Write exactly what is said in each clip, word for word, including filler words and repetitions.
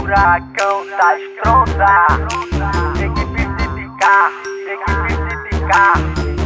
furacão da estronda. Tem que precificar, tem que precificar.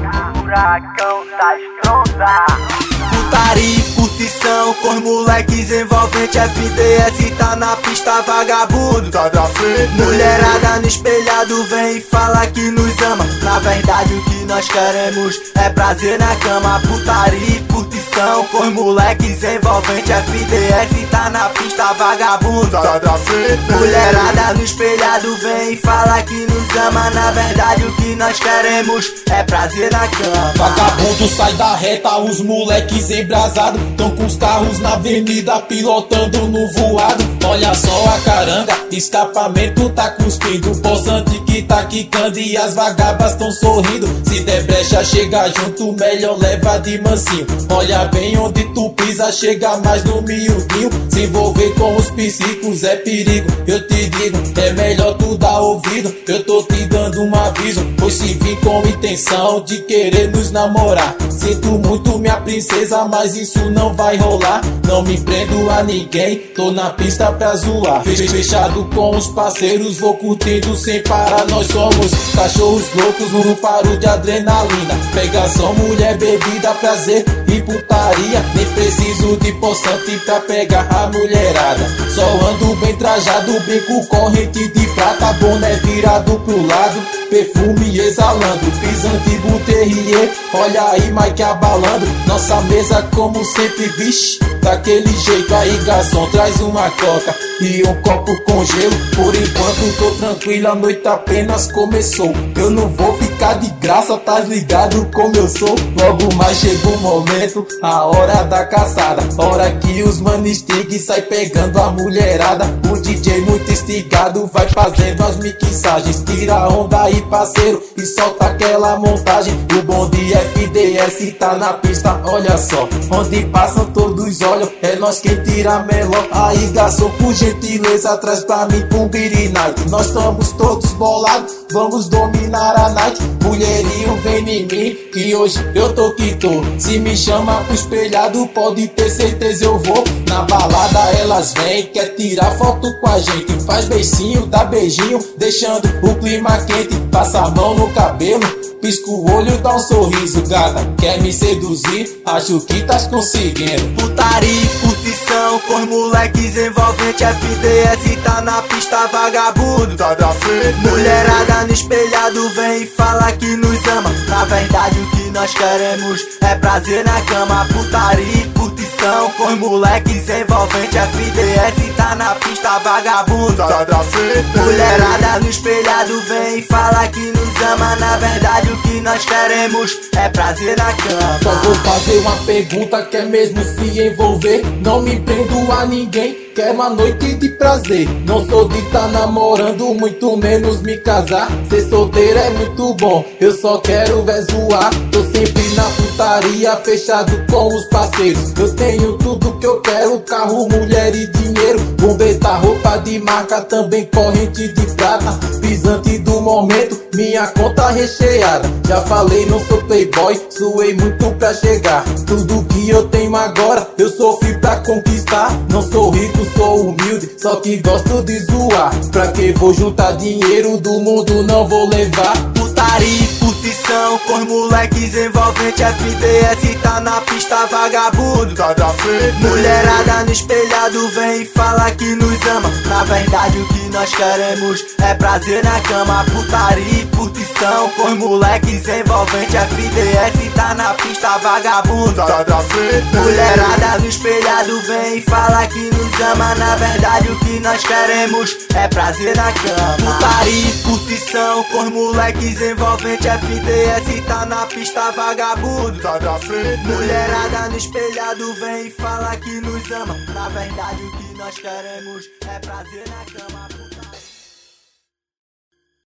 Furacão da estronda. Putaria e curtição com os moleques envolvente. F D S tá na pista, vagabundo Tá da frente. Mulherada no espelhado vem e fala que nos ama. Na verdade o que nós queremos é prazer na cama. Putaria e curtição com os moleques envolvente. F D S tá na pista, vagabundo Tá da frente. Mulherada no espelhado vem e fala que nos ama. Na verdade o que nós queremos é prazer na cama. Vagabundo sai da reta, os moleques embrasados tão com os carros na avenida pilotando no voado. Olha só a caranga, escapamento tá cuspindo, poçante que tá quicando e as vagabas tão sorrindo. Se der brecha chega junto, melhor leva de mansinho. Olha bem onde tu pisa, chega mais no miudinho. Se envolver com os psicos é perigo, eu te digo, é melhor tu dar ouvido. Eu tô te dando um aviso, pois se vir com intenção de querer nos namorar, sinto muito minha princesa, mas isso não vai rolar. Não me prendo a ninguém, tô na pista pra zoar. Fechado com os parceiros, vou curtindo sem parar. Nós somos cachorros loucos no paro de adrenalina. Pegação, mulher, bebida, prazer e putaria. Nem preciso de poçante pra pegar a mulherada. Só ando bem trajado, brinco, corrente de prata, boné virado pro lado, perfume exalando, pisante buterrier. Olha aí, Mike abalando nossa mesa como sempre, vixe, daquele jeito. Aí garçom, traz uma coca e um copo com gelo. Por enquanto tô tranquilo, a noite apenas começou. Eu não vou ficar de graça, tá ligado como eu sou. Logo mais chega o momento, a hora da caçada, hora que os manistig sai pegando a mulherada. O D J muito instigado vai fazendo as mixagens. Tira onda aí parceiro e solta aquela montagem. O bonde F D S tá na pista, olha só, onde passam todos olham, é nós quem tira melhor. Aí garçom, por gentileza, traz pra mim um Beer Night. Nós estamos todos bolados, vamos dominar a night. Mulherinho vem em mim, que hoje eu tô que tô. Se me chama pro espelhado, pode ter certeza eu vou. Na balada elas vêm, quer tirar foto com a gente. Faz beicinho, dá beijinho, deixando o clima quente. Passa a mão no cabelo, pisca o olho, dá um sorriso. Gata, quer me seduzir? Acho que tá conseguindo. Putaria e curtição com os moleques envolvente. F D S tá na pista, vagabundo Tá da frente. Mulherada no espelhado vem e fala que nos ama. Na verdade o que nós queremos é prazer na cama. Putaria e curtição com os moleques envolvente. F D S tá na pista, vagabundo Tá da frente. Mulherada no espelhado vem e fala que nos ama. Na verdade o que nós queremos é prazer na Só cama. vou fazer uma pergunta, quer mesmo se envolver? Não me prendo a ninguém, quero uma noite de prazer. Não sou de tá namorando, muito menos me casar. Ser solteiro é muito bom, eu só quero é zoar. Tô sempre na putaria, fechado com os parceiros. Eu tenho tudo que eu quero, carro, mulher e dinheiro. Bombeta, roupa de marca, também corrente de prata. Pisante do momento, minha conta recheada. Já falei, não sou playboy, suei muito pra chegar. Tudo que eu tenho agora, eu sofri pra conquistar. Não sou rico, sou humilde, só que gosto de zoar. Pra que vou juntar dinheiro do mundo, não vou levar. Putaria e curtição com os moleques envolvente. F D S tá na pista, vagabundo Tá da frente. Mulherada no espelhado vem e fala que nos ama. Na verdade o que nós queremos é prazer na cama. Putaria e curtição com os moleques envolvente. F D S tá na pista, vagabundo Tá da frente. Mulherada no espelhado vem e fala que nos ama. Na verdade o que nós queremos é prazer na cama. Putaria e curtição com os moleques envolvente. F D S tá na pista, vagabundo Tá da frente. Mulherada no espelhado vem e fala que nos ama. Na verdade o que nós queremos é prazer na cama.